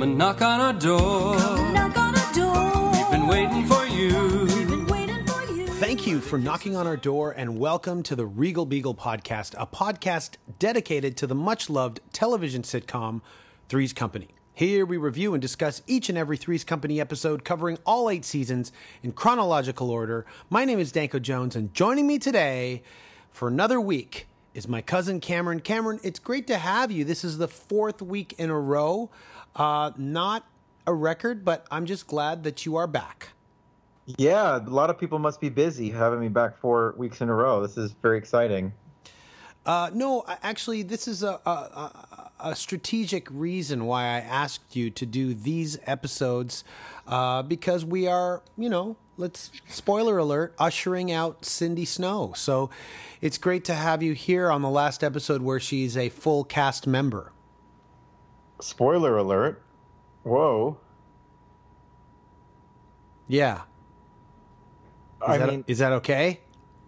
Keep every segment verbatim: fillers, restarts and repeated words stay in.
and knock on our door. Come knock on our door. We've been waiting for you. We've been waiting for you. Thank you for knocking on our door and welcome to the Regal Beagle Podcast, a podcast dedicated to the much-loved television sitcom Three's Company. Here we review and discuss each and every Three's Company episode covering all eight seasons in chronological order. My name is Danko Jones, and joining me today for another week is my cousin Cameron. Cameron, it's great to have you. This is the fourth week in a row. Uh, not a record, but I'm just glad that you are back. Yeah, a lot of people must be busy having me back four weeks in a row. This is very exciting. Uh, no, actually, this is a, a, a strategic reason why I asked you to do these episodes, uh, because we are, you know, let's, spoiler alert, ushering out Cindy Snow. So it's great to have you here on the last episode where she's a full cast member. Spoiler alert. Whoa. Yeah. Is I that, mean, is that okay?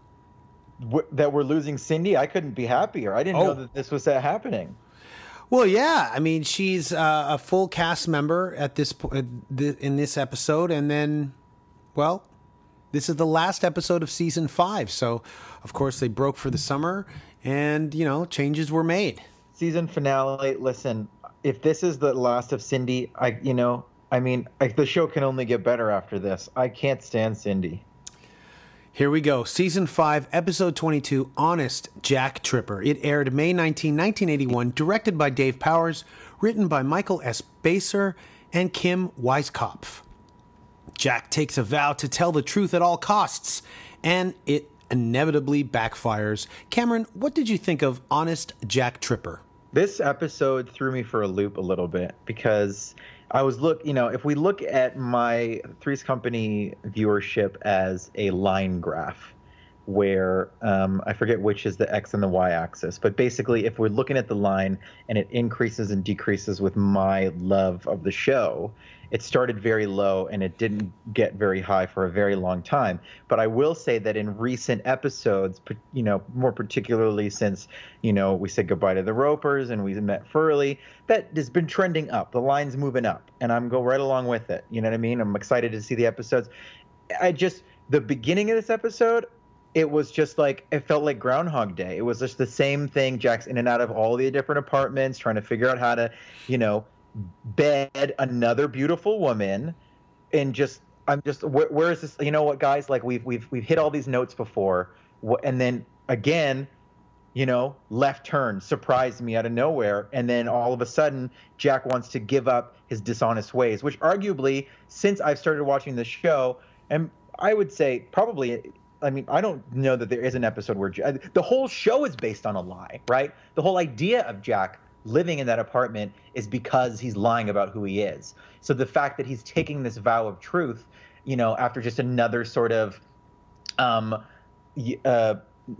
w- that we're losing Cindy, I couldn't be happier. I didn't Oh. know that this was uh, happening. Well, yeah. I mean, she's uh, a full cast member at this po- uh, th- in this episode, and then, well, this is the last episode of season five. So, of course, they broke for the summer, and you know, changes were made. Season finale. Listen, if this is the last of Cindy, I, you know, I mean, I, the show can only get better after this. I can't stand Cindy. Here we go. Season five, episode twenty-two, Honest Jack Tripper. It aired May nineteenth, nineteen eighty-one, directed by Dave Powers, written by Michael S. Baser and Kim Weiskopf. Jack takes a vow to tell the truth at all costs, and it inevitably backfires. Cameron, what did you think of Honest Jack Tripper? This episode threw me for a loop a little bit because I was look, you know, if we look at my Three's Company viewership as a line graph, where um, I forget which is the X and the Y axis, but basically if we're looking at the line and it increases and decreases with my love of the show, it started very low and it didn't get very high for a very long time. But I will say that in recent episodes, you know, more particularly since, you know, we said goodbye to the Ropers and we met Furley, that has been trending up. The line's moving up and I'm go right along with it. You know what I mean? I'm excited to see the episodes. I just, the beginning of this episode, it was just like, it felt like Groundhog Day. It was just the same thing. Jack's in and out of all the different apartments, trying to figure out how to, you know, bed another beautiful woman, and just I'm just where, where is this? You know what, guys? Like we've we've we've hit all these notes before, and then again, you know, left turn surprised me out of nowhere, and then all of a sudden, Jack wants to give up his dishonest ways, which arguably, since I've started watching the show, and I would say probably. I mean, I don't know that there is an episode where the whole show is based on a lie, right? The whole idea of Jack living in that apartment is because he's lying about who he is. So the fact that he's taking this vow of truth, you know, after just another sort of, um, uh,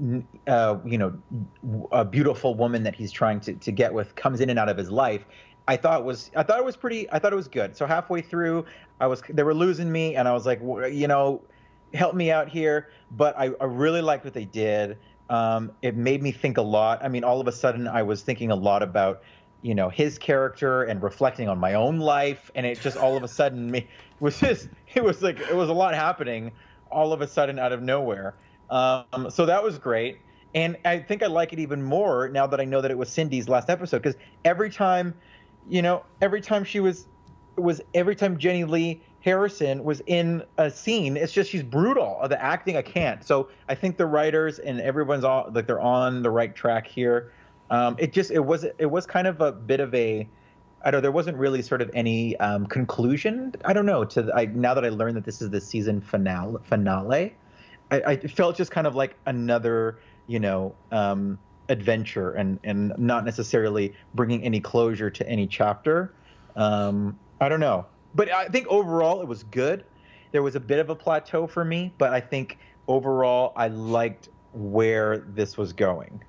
uh, you know, a beautiful woman that he's trying to, to get with comes in and out of his life, I thought was, I thought it was pretty, I thought it was good. So halfway through, I was, they were losing me, and I was like, you know, help me out here. But I, I really liked what they did. Um, it made me think a lot. I mean, all of a sudden I was thinking a lot about, you know, his character and reflecting on my own life. And it just all of a sudden me was just, it was like, it was a lot happening all of a sudden out of nowhere. Um, so that was great. And I think I like it even more now that I know that it was Cindy's last episode, because every time, you know, every time she was, was every time Jenny Lee Harrison was in a scene, it's just she's brutal. The acting, I can't. So I think the writers and everyone's all like they're on the right track here. Um, it just it was it was kind of a bit of a I don't know. There wasn't really sort of any um, conclusion. I don't know. To I now that I learned that this is the season finale, finale, I, I felt just kind of like another you know um, adventure and and not necessarily bringing any closure to any chapter. Um, I don't know. But I think overall it was good. There was a bit of a plateau for me, but I think overall I liked where this was going.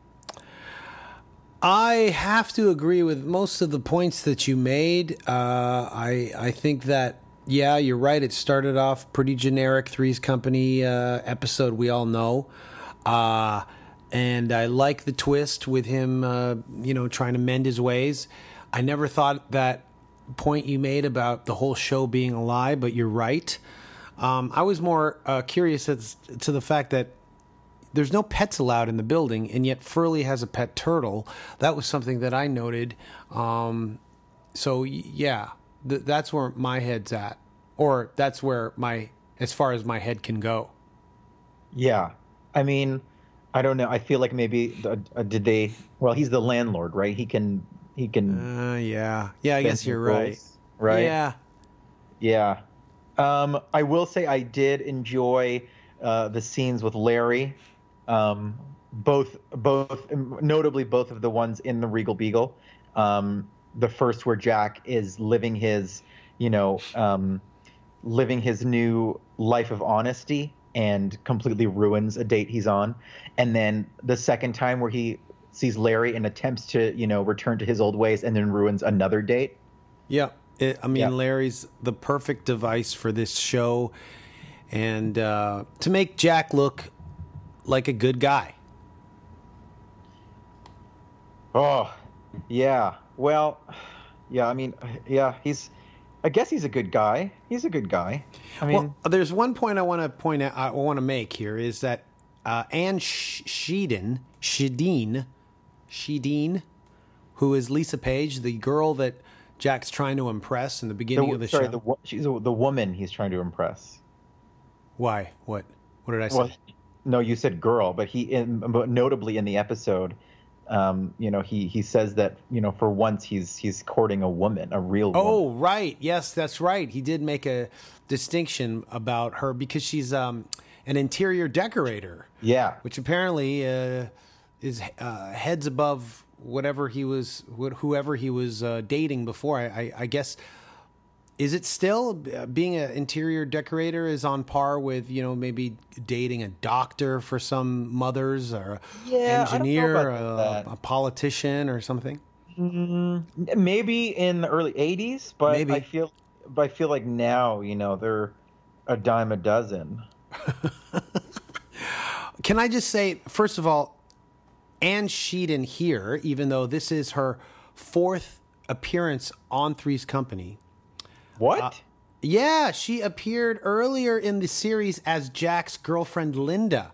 I have to agree with most of the points that you made. Uh, I I think that, yeah, you're right. It started off pretty generic, Three's Company uh, episode we all know. Uh, and I like the twist with him, uh, you know, trying to mend his ways. I never thought that point you made about the whole show being a lie, but you're right. Um, I was more uh, curious as to the fact that there's no pets allowed in the building, and yet Furley has a pet turtle. That was something that I noted. Um, so y- yeah, th- that's where my head's at, or that's where my, as far as my head can go. Yeah, I mean, I don't know. I feel like maybe the, uh, did they? Well, he's the landlord, right? He can he can. Uh, yeah, yeah. I bend guess the you're rules, right. Right? Yeah. Yeah. Um, I will say I did enjoy uh, the scenes with Larry. Um, both, both, notably both of the ones in the Regal Beagle. Um, the first where Jack is living his, you know, um, living his new life of honesty and completely ruins a date he's on. And then the second time where he sees Larry and attempts to, you know, return to his old ways and then ruins another date. Yeah. It, I mean, Yeah. Larry's the perfect device for this show, and uh, to make Jack look like a good guy. Oh, yeah. Well, yeah, I mean, yeah, he's, I guess he's a good guy. He's a good guy. I mean, Well, there's one point I want to point out. I want to make here is that uh, Anne Sh- Sheedin, Shedeen, Shedeen, who is Lisa Page, the girl that Jack's trying to impress in the beginning the, of the sorry, show. the, wo- she's a, the woman he's trying to impress. Why? What? What did I say? Well, no, you said girl, but he, in, but notably in the episode, um, you know, he he says that, you know, for once he's he's courting a woman, a real woman. Oh, right. Yes, that's right. He did make a distinction about her because she's um, an interior decorator, Yeah. which apparently uh, is uh, heads above whatever he was, wh- whoever he was uh, dating before. I, I, I guess, is it still uh, being an interior decorator is on par with, you know, maybe dating a doctor for some mothers or Yeah, I don't know engineer, about a, that. a politician or something? Maybe in the early eighties, but Maybe. I feel, but I feel like now, you know, they're a dime a dozen. Can I just say, first of all, Anne Sheedin here, even though this is her fourth appearance on Three's Company. What? Yeah, she appeared earlier in the series as Jack's girlfriend, Linda.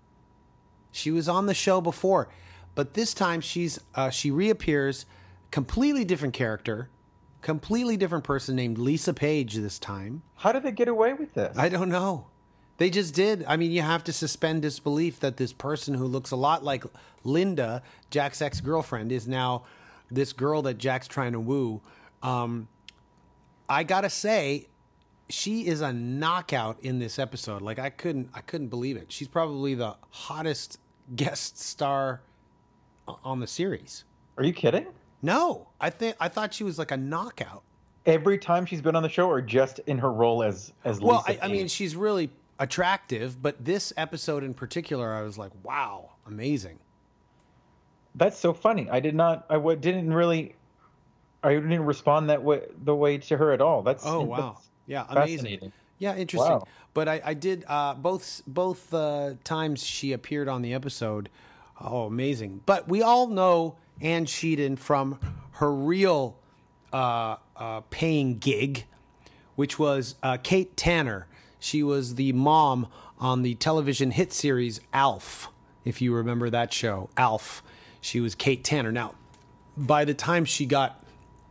She was on the show before, but this time she's uh, she reappears, completely different character, completely different person named Lisa Page this time. How did they get away with this? I don't know. They just did. I mean, you have to suspend disbelief that this person who looks a lot like Linda, Jack's ex-girlfriend, is now this girl that Jack's trying to woo. Um, I gotta say, she is a knockout in this episode. Like I couldn't, I couldn't believe it. She's probably the hottest guest star on the series. Are you kidding? No, I think I thought she was like a knockout. Every time she's been on the show, or just in her role as as Well, Lisa I, I mean, Page? she's really attractive, but this episode in particular, I was like, wow, amazing. That's so funny. I did not. I w- didn't really. I didn't respond that way the way to her at all. That's Oh wow, that's yeah, amazing. fascinating. Yeah, interesting. Wow. But I, I did uh, both both uh, times she appeared on the episode. Oh, amazing! But we all know Anne Sheedin from her real uh, uh, paying gig, which was uh, Kate Tanner. She was the mom on the television hit series Alf, if you remember that show, Alf. She was Kate Tanner. Now, by the time she got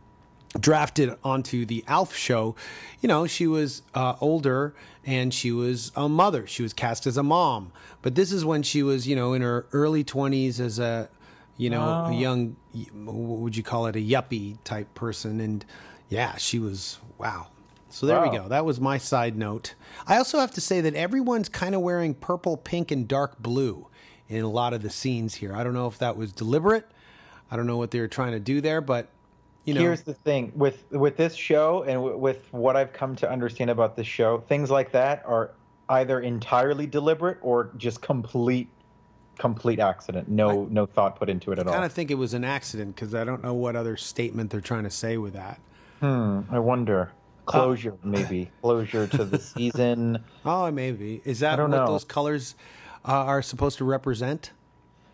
drafted onto the Alf show, you know, she was uh, older and she was a mother. She was cast as a mom. But this is when she was, you know, in her early twenties as a, you know, a young, what would you call it, a yuppie type person. And yeah, she was, wow. So there we Wow. go. That was my side note. I also have to say that everyone's kind of wearing purple, pink, and dark blue in a lot of the scenes here. I don't know if that was deliberate. I don't know what they were trying to do there, but you know. Here's the thing with with this show and w- with what I've come to understand about this show, things like that are either entirely deliberate or just complete complete accident. No no thought put into it at I kind all. of think it was an accident because I don't know what other statement they're trying to say with that. Hmm, I wonder. Closure, Uh, maybe. Closure to the season. Oh, maybe. Is that I don't what know. those colors uh, are supposed to represent?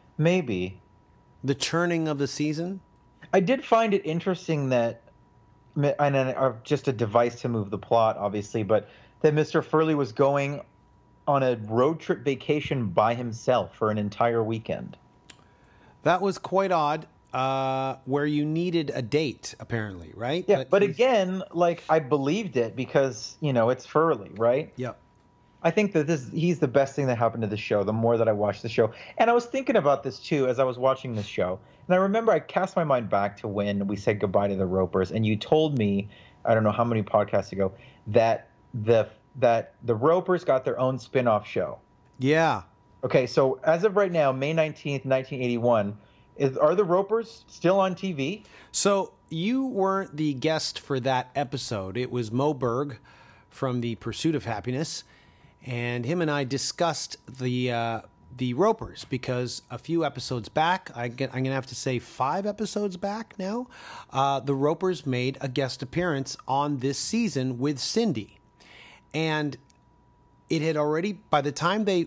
Maybe. The churning of the season? I did find it interesting that and then uh, just a device to move the plot, obviously, but that Mister Furley was going on a road trip vacation by himself for an entire weekend. That was quite odd. Uh, where you needed a date, apparently, right? Yeah, but, but he's- again, like I believed it because you know it's Furley, right? Yep. I think that this he's the best thing that happened to the show. The more that I watched the show, and I was thinking about this too as I was watching the show, and I remember I cast my mind back to when we said goodbye to the Ropers, and you told me, I don't know how many podcasts ago, that the that the Ropers got their own spin-off show. Yeah. Okay, so as of right now, May nineteenth, nineteen eighty-one. Is, are the Ropers still on T V? So you weren't the guest for that episode. It was Mo Berg from The Pursuit of Happiness, and him and I discussed the uh, the Ropers because a few episodes back, I get, I'm going to have to say five episodes back now, uh, the Ropers made a guest appearance on this season with Cindy. And it had already, by the time they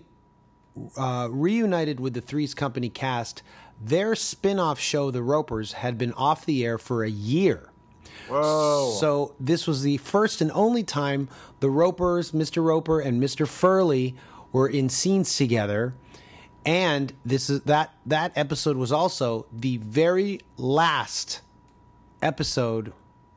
uh, reunited with the Three's Company cast, their spin-off show, The Ropers, had been off the air for a year. Whoa. So this was the first and only time the Ropers, Mister Roper, and Mister Furley were in scenes together. And this is that that episode was also the very last episode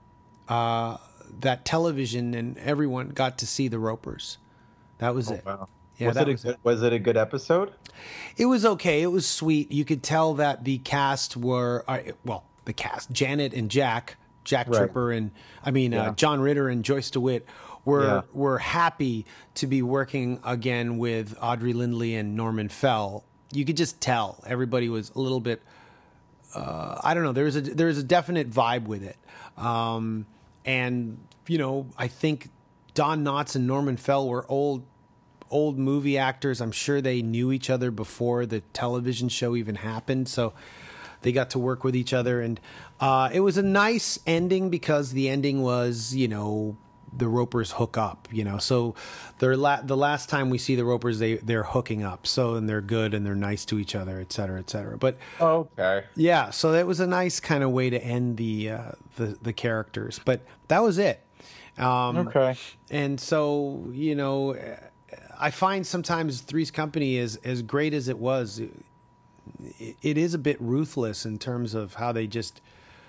uh, that television and everyone got to see the Ropers. That was it. Wow. Yeah, was that it a was good, was it a good episode? It was okay. It was sweet. You could tell that the cast were, uh, well, the cast, Janet and Jack, Jack Right. Tripper and, I mean, Yeah. uh, John Ritter and Joyce DeWitt were Yeah. were happy to be working again with Audrey Lindley and Norman Fell. You could just tell everybody was a little bit, uh, I don't know, there was a, there was a definite vibe with it. Um, and, you know, I think Don Knotts and Norman Fell were old old movie actors. I'm sure they knew each other before the television show even happened, so they got to work with each other. And uh, it was a nice ending because the ending was, you know, the Ropers hook up, you know. So they're la- the last time we see the Ropers, they they're hooking up. So and they're good and they're nice to each other, et cetera, et cetera. But Okay. yeah, so that was a nice kind of way to end the uh, the the characters. But that was it. Um, Okay. And so, you know, I find sometimes Three's Company is as great as it was. It, it is a bit ruthless in terms of how they just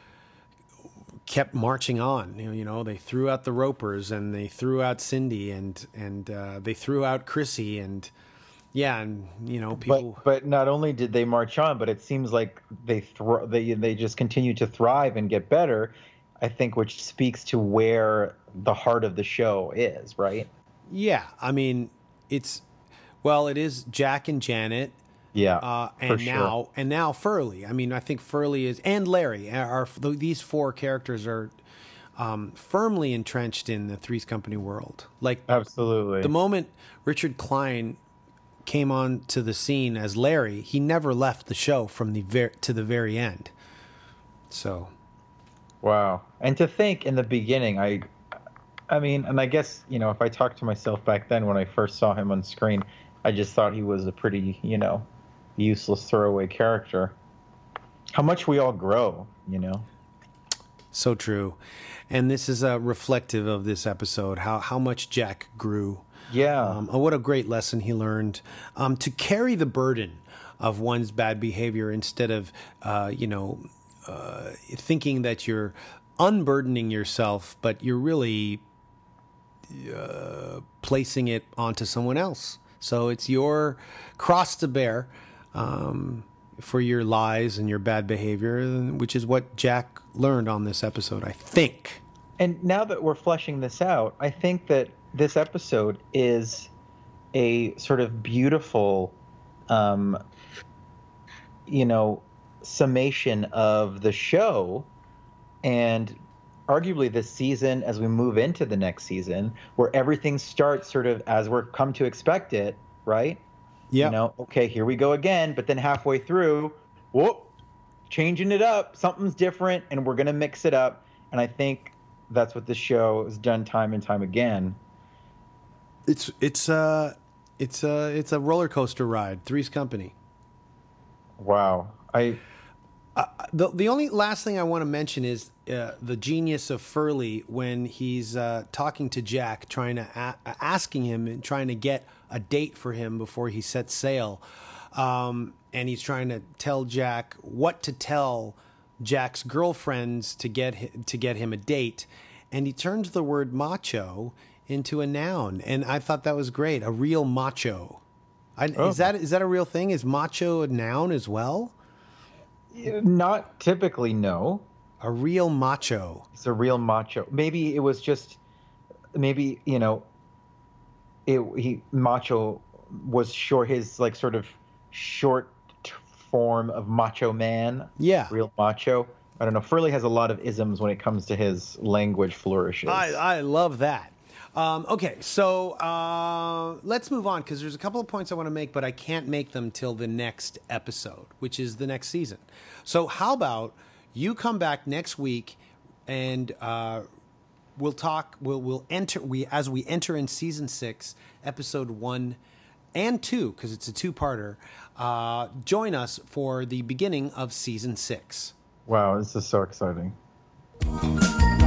kept marching on. You know, you know, they threw out the Ropers and they threw out Cindy and and uh, they threw out Chrissy and yeah, and you know, people. But but not only did they march on, but it seems like they thro- they they just continue to thrive and get better. I think, which speaks to where the heart of the show is, right? Yeah, I mean, it's well, it is Jack and Janet. Yeah, Uh, for and sure. now, and now Furley. I mean, I think Furley is, and Larry are, are these four characters are um, firmly entrenched in the Three's Company world. Like Absolutely. the moment Richard Klein came on to the scene as Larry, he never left the show from the ver- to the very end. So, Wow. And to think in the beginning, I, I mean, and I guess, you know, if I talk to myself back then when I first saw him on screen, I just thought he was a pretty, you know, useless throwaway character. How much we all grow, you know? so true. And this is uh, reflective of this episode, how, how much Jack grew. Yeah. Um, oh, what a great lesson he learned um, to carry the burden of one's bad behavior instead of, uh, you know, uh, thinking that you're unburdening yourself, but you're really uh, placing it onto someone else. So it's your cross to bear um, for your lies and your bad behavior, which is what Jack learned on this episode, I think. And now that we're fleshing this out, I think that this episode is a sort of beautiful, um, you know, summation of the show and arguably this season as we move into the next season where everything starts sort of as we're come to expect it, right? Yeah. You know, okay, here we go again, but then halfway through, whoop, changing it up, something's different, and we're going to mix it up. And I think that's what the show has done time and time again. It's it's uh it's a it's a roller coaster ride. Three's Company. Wow. I The the only last thing I want to mention is uh, the genius of Furley when he's uh, talking to Jack, trying to a- asking him and trying to get a date for him before he sets sail, um, and he's trying to tell Jack what to tell Jack's girlfriends to get hi- to get him a date, and he turns the word macho into a noun, and I thought that was great. A real macho. I, Oh. Is that is that a real thing? Is macho a noun as well? Not typically, no. A real macho. It's a real macho. Maybe it was just, maybe you know, it he macho was short. His like sort of short t- form of macho man. Yeah. Real macho. I don't know. Furley has a lot of isms when it comes to his language flourishes. I, I love that. Um, okay, so uh, let's move on because there's a couple of points I want to make, but I can't make them till the next episode, which is the next season. So how about you come back next week and uh, we'll talk. We'll we'll enter we as we enter in season six, episode one and two, because it's a two-parter. Uh, join us for the beginning of season six. Wow, this is so exciting.